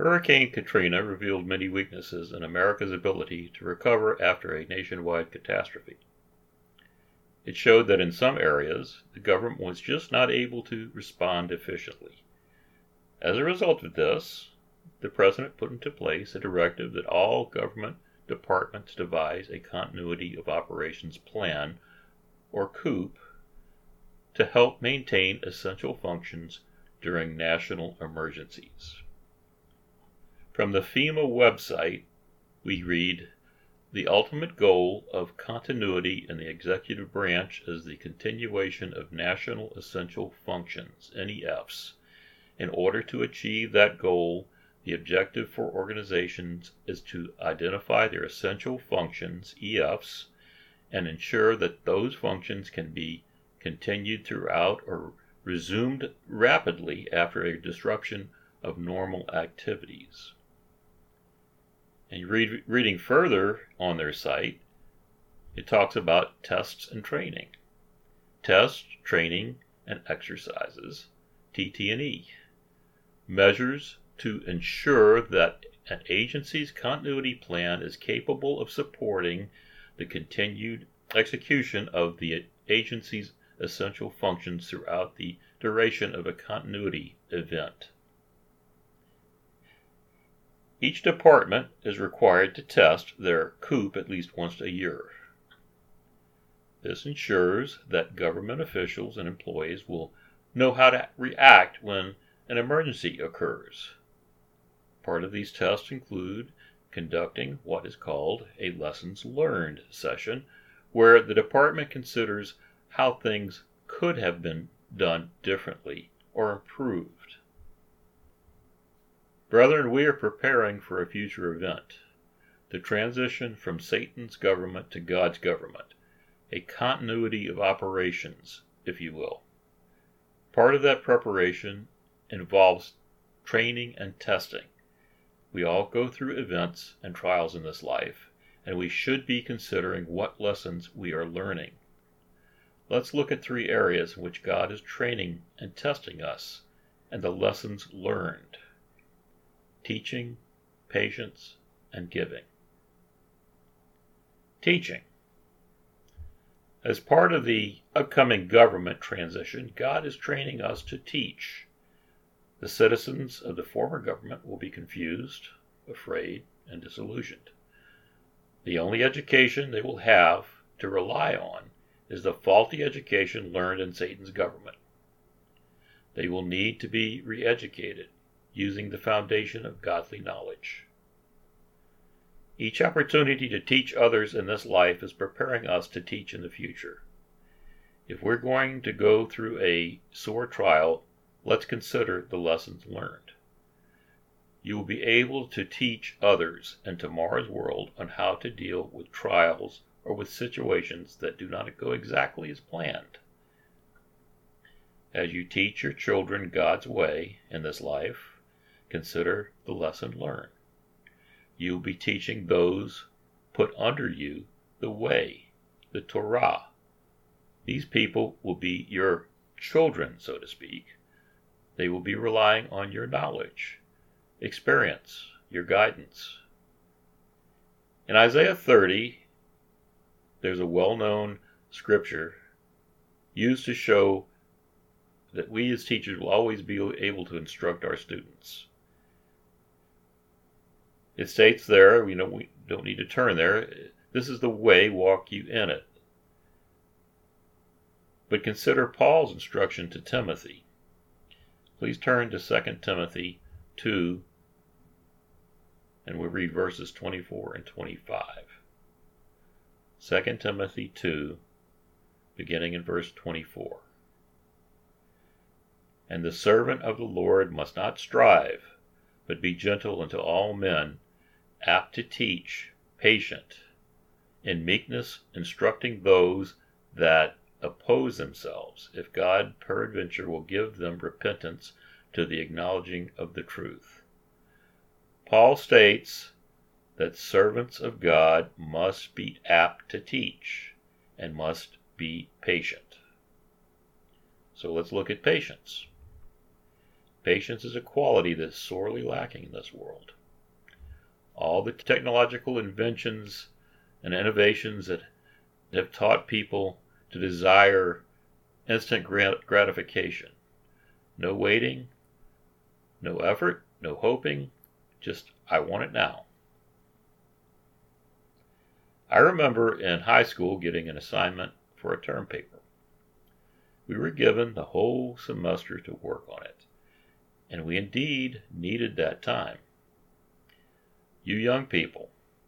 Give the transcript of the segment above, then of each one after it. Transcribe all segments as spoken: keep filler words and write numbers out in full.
Hurricane Katrina revealed many weaknesses in America's ability to recover after a nationwide catastrophe. It showed that in some areas, the government was just not able to respond efficiently. As a result of this, the President put into place a directive that all government departments devise a Continuity of Operations Plan, or COOP, to help maintain essential functions during national emergencies. From the FEMA website, we read, "The ultimate goal of continuity in the executive branch is the continuation of national essential functions, N E Fs. In order to achieve that goal, the objective for organizations is to identify their essential functions, E Fs, and ensure that those functions can be continued throughout or resumed rapidly after a disruption of normal activities." And read, reading further on their site, it talks about tests and training. Tests, training, and exercises, T T and E. Measures to ensure that an agency's continuity plan is capable of supporting the continued execution of the agency's essential functions throughout the duration of a continuity event. Each department is required to test their COOP at least once a year. This ensures that government officials and employees will know how to react when an emergency occurs. Part of these tests include conducting what is called a lessons learned session, where the department considers how things could have been done differently or improved. Brethren, we are preparing for a future event, the transition from Satan's government to God's government, a continuity of operations, if you will. Part of that preparation involves training and testing. We all go through events and trials in this life, and we should be considering what lessons we are learning. Let's look at three areas in which God is training and testing us, and the lessons learned: teaching, patience, and giving. Teaching. As part of the upcoming government transition, God is training us to teach. The citizens of the former government will be confused, afraid, and disillusioned. The only education they will have to rely on is the faulty education learned in Satan's government. They will need to be re-educated using the foundation of godly knowledge. Each opportunity to teach others in this life is preparing us to teach in the future. If we're going to go through a sore trial, let's consider the lessons learned. You will be able to teach others in tomorrow's world on how to deal with trials or with situations that do not go exactly as planned. As you teach your children God's way in this life, consider the lesson learned. You will be teaching those put under you the way, the Torah. These people will be your children, so to speak. They will be relying on your knowledge, experience, your guidance. In Isaiah thirty, there's a well-known scripture used to show that we as teachers will always be able to instruct our students. It states there, you know, we don't need to turn there, this is the way, walk you in it. But consider Paul's instruction to Timothy. Please turn to Second Timothy two, and we'll read verses twenty-four and twenty-five. Second Timothy two, beginning in verse twenty-four. "And the servant of the Lord must not strive, but be gentle unto all men, apt to teach, patient, in meekness instructing those that oppose themselves, if God peradventure will give them repentance to the acknowledging of the truth." Paul states that servants of God must be apt to teach and must be patient. So let's look at patience. Patience is a quality that is sorely lacking in this world. All the technological inventions and innovations that have taught people to desire instant gratification. No waiting, no effort, no hoping, just I want it now. I remember in high school getting an assignment for a term paper. We were given the whole semester to work on it, and we indeed needed that time. You young people,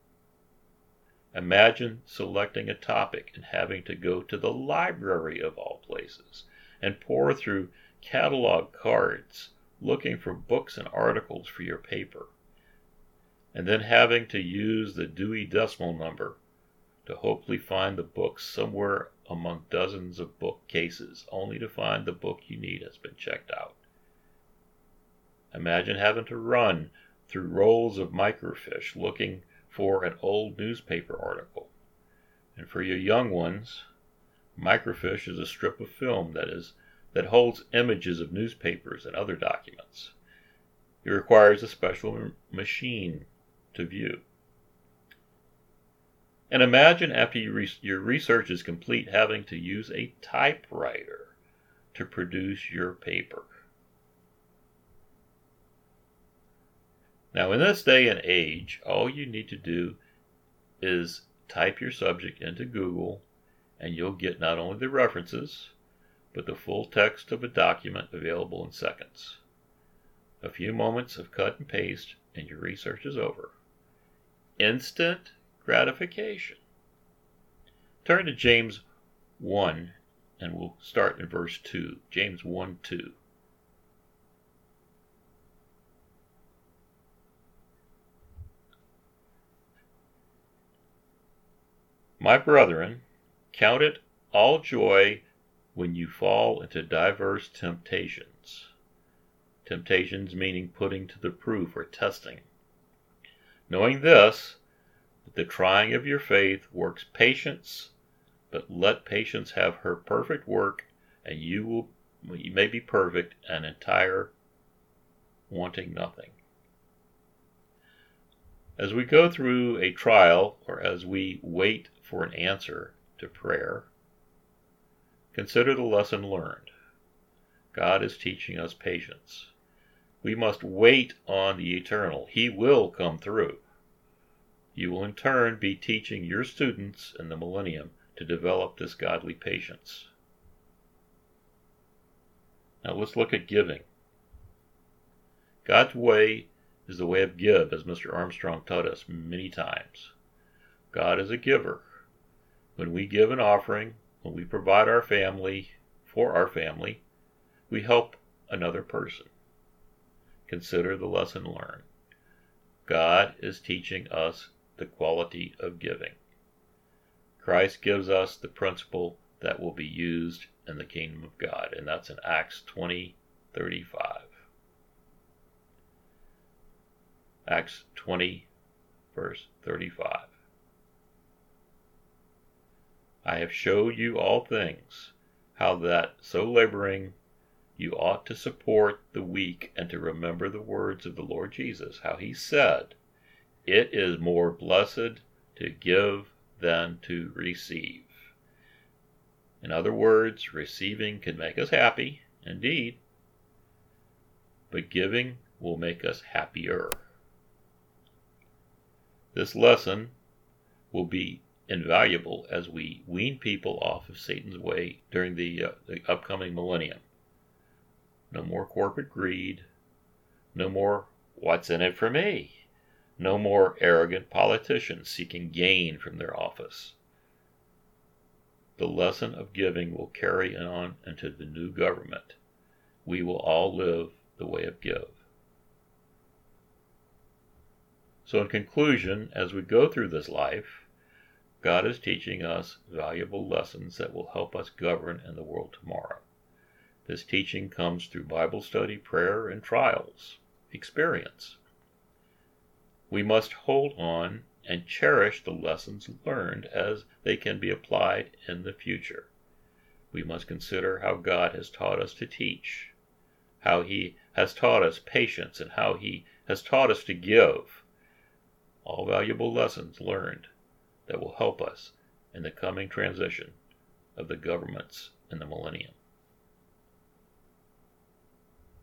imagine selecting a topic and having to go to the library of all places and pore through catalog cards looking for books and articles for your paper, and then having to use the Dewey Decimal Number to hopefully find the book somewhere among dozens of bookcases, only to find the book you need has been checked out. Imagine having to run through rolls of microfiche looking for an old newspaper article. And for your young ones, microfiche is a strip of film that is that holds images of newspapers and other documents. It requires a special machine to view. And imagine after you re- your research is complete having to use a typewriter to produce your paper. Now, in this day and age, all you need to do is type your subject into Google, and you'll get not only the references, but the full text of a document available in seconds. A few moments of cut and paste, and your research is over. Instant gratification. Turn to James one, and we'll start in verse two. James one two. My brethren, count it all joy when you fall into diverse temptations. Temptations meaning putting to the proof or testing. Knowing this, that the trying of your faith works patience, but let patience have her perfect work, and you will you may be perfect and entire, wanting nothing. As we go through a trial, or as we wait for an answer to prayer, consider the lesson learned. God is teaching us patience. We must wait on the eternal. He will come through. You will in turn be teaching your students in the millennium to develop this godly patience. Now let's look at giving. God's way is the way of give, as Mister Armstrong taught us many times. God is a giver. When we give an offering, when we provide our family for our family, we help another person. Consider the lesson learned. God is teaching us the quality of giving. Christ gives us the principle that will be used in the kingdom of God, and that's in Acts twenty thirty-five. Acts twenty, verse thirty-five. I have showed you all things, how that so laboring you ought to support the weak and to remember the words of the Lord Jesus, how he said, it is more blessed to give than to receive. In other words, receiving can make us happy, indeed, but giving will make us happier. This lesson will be invaluable as we wean people off of Satan's way during the, uh, the upcoming millennium. No more corporate greed. No more, what's in it for me? No more arrogant politicians seeking gain from their office. The lesson of giving will carry on into the new government. We will all live the way of give. So in conclusion, as we go through this life, God is teaching us valuable lessons that will help us govern in the world tomorrow. This teaching comes through Bible study, prayer, and trials, experience. We must hold on and cherish the lessons learned as they can be applied in the future. We must consider how God has taught us to teach, how he has taught us patience, and how he has taught us to give. All valuable lessons learned that will help us in the coming transition of the governments in the millennium.